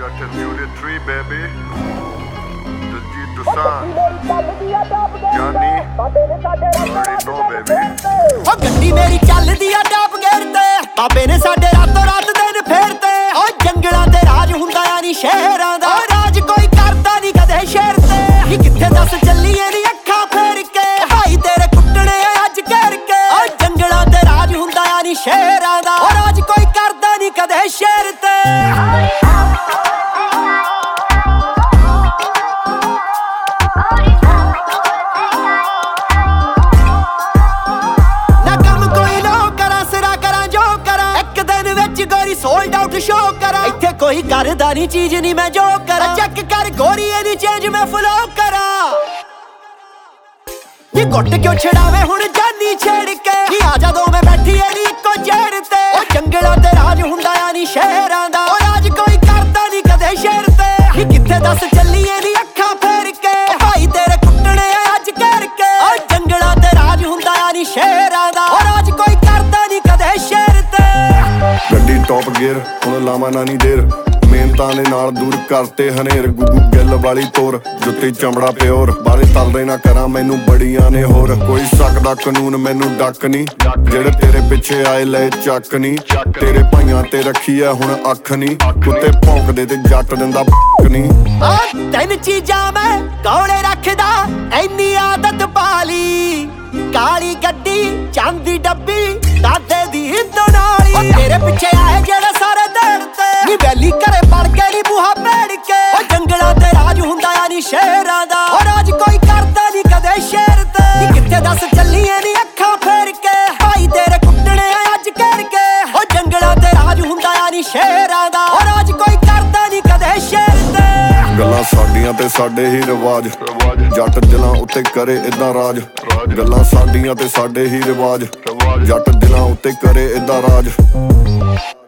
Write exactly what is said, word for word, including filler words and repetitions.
Got a beauty tree, baby. Diljit Dosanjh, Gianni, already know, baby. ਓ ਗੱਡੀ ਮੇਰੀ ਚੱਲਦੀ ਆ ਟਾਪ ਗੇਅਰ ਤੇ, ਬਾਬੇ ਨੇ ਸਾਡੇ ਰਾਤੋਂ ਰਾਤ ਦਿਨ ਫੇਰਤੇ। ਓ ਜੰਗਲਾਂ ਤੇ ਰਾਜ ਹੁੰਦਾ ਆ ਨੀ ਸ਼ਹਿਰਾਂ ਦਾ, ਰਾਜ ਕੋਈ ਕਰਦਾ ਨੀ ਕਦੇ ਸ਼ਹਿਰ ਤੇ। ਨੀ ਕਿੱਥੇ ਦੱਸ ਚੱਲੀਏ ਨੀ ਅੱਖਾਂ ਫੇਰ ਕੇ, ਭਾਈ ਤੇਰੇ ਕੁੱਟਣੇ ਆ ਅੱਜ ਘੇਰ ਕੇ। ਓ ਜੰਗਲਾਂ ਤੇ ਰਾਜ ਹੁੰਦਾ ਆ ਨੀ ਸ਼ਹਿਰਾਂ ਦਾ, ਰਾਜ ਕੋਈ ਕਰਦਾ ਨੀ ਕਦੇ ਸ਼ਹਿਰ ਤੇ। सोल्ड आउट शो करा इत्थे कोई करदा नी चीज नी मैं जो करा। चेक कर गोरी एदी चेंज मैं फ्लो करा। ये गुट क्यों छड़ावे हुण जानी छेड़ के, नी आजा दो मैं बैठी एदी इक्को जेड़ ते। ओ जंगलां ते राज हुंदा आ नी शहरां दा, ओ राज कोई करदा नी कदे शहर ते। नी कित्थे दस चलीए नी अखां फेर के, भाई तेरे कुੱਟਣੇ आ अज घेर के। ओ जंगलां ते राज हुंदा आ नी शहरां दा, ओ राज कोई करदा नी कदे शहर ते। ਗੱਡੀ ਟੌਪ ਗੇਅਰ ਹੁਣ ਲਾਵਾਂ ਨਾ ਨੀ ਦੇਰ, ਮਿਹਨਤਾਂ ਦੇ ਨਾਲ ਦੂਰ ਕਰਤੇ ਹਨੇਰ। ਗੁੱਗੂ ਗਿੱਲ ਵਾਲੀ ਤੋਰ ਜੁੱਤੀ ਚਮੜਾ ਪਿਓਰ, ਬਾਲੇ ਤਲਦੇ ਨਾ ਕਰਾਂ ਮੈਨੂੰ ਬੜੀਆਂ ਨੇ ਹੋਰ। ਕੋਈ ਸਕਦਾ ਕਾਨੂੰਨ ਮੈਨੂੰ ਡੱਕ ਨੀ, ਜਿਹੜੇ ਤੇਰੇ ਪਿੱਛੇ ਆਏ ਲੈ ਚੱਕ ਨੀ। ਤੇਰੇ ਭਾਈਆਂ ਤੇ ਰੱਖੀ ਐ ਹੁਣ ਅੱਖ ਨੀ, ਕੁੱਤੇ ਭੌਂਕਦੇ ਤੇ ਜੱਟ ਦਿੰਦਾ ਨੀ। ਆ ਤਿੰਨ ਚੀਜ਼ਾਂ ਮੈਂ ਕੋਲੇ ਰੱਖਦਾ, ਐਨੀ ਆਦਤ ਪਾਲੀ। ਕਾਲੀ ਗੱਡੀ ਚਾਂਦੀ ਡੱਬੀ ਦਾਦੇ ਦੀ ਦਨਾਲੀ। ਤੇਰੇ ਪਿੱਛੇ ਆਏ ਜਿਹੜੇ ਸਾਰੇ ਦੇਣ ਤੇ, ਨੀ ਵੈਲੀ ਘਰੇ ਪੜ ਕੇ ਨੀ ਬੂਹਾ ਭੇੜ ਕੇ। ਓ ਜੰਗਲਾਂ ਤੇ ਰਾਜ ਹੁੰਦਾ ਆ ਨੀ ਸ਼ਹਿਰਾਂ ਦਾ, ਓ ਰਾਜ ਕੋਈ ਕਰਦਾ ਨੀ ਕਦੇ ਸ਼ਹਿਰ ਤੇ। ਨੀ ਕਿੱਥੇ ਦੱਸ ਚੱਲੀਏ ਨੀ ਅੱਖਾਂ ਫੇਰ ਕੇ, ਭਾਈ ਤੇਰੇ ਕੁੱਟਣੇ ਆ ਅੱਜ ਘੇਰ ਕੇ। ਓ ਜੰਗਲਾਂ ਤੇ ਰਾਜ ਹੁੰਦਾ ਆ ਨੀ ਸ਼ਹਿਰਾਂ ਦਾ, ਓ ਰਾਜ ਕੋਈ ਕਰਦਾ ਨੀ ਕਦੇ ਸ਼ਹਿਰ ਤੇ। ਗੱਲਾਂ ਸਾਡੀਆਂ ਤੇ ਸਾਡੇ ਹੀ ਰਿਵਾਜ, ਜੱਟ ਦਿਲਾਂ ਉੱਤੇ ਕਰੇ ਏਦਾਂ ਰਾਜ। ਗੱਲਾਂ ਸਾਡੀਆਂ ਤੇ ਸਾਡੇ ਹੀ ਰਿਵਾਜ, ਜੱਟ ਦਿਲਾਂ ਉੱਤੇ ਕਰੇ ਏਦਾਂ ਰਾਜ।